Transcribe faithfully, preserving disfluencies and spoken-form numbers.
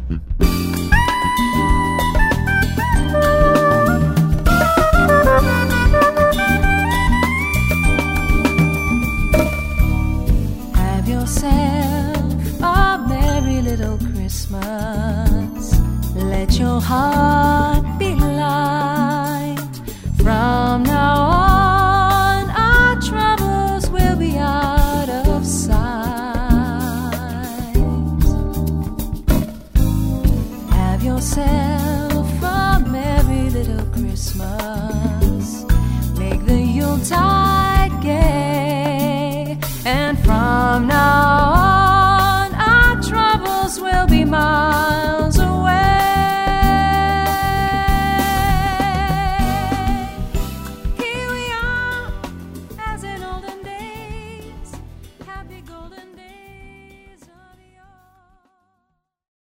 Have yourself a merry little Christmas. Let your heart be light. From now on, our troubles will be out of sight. Have yourself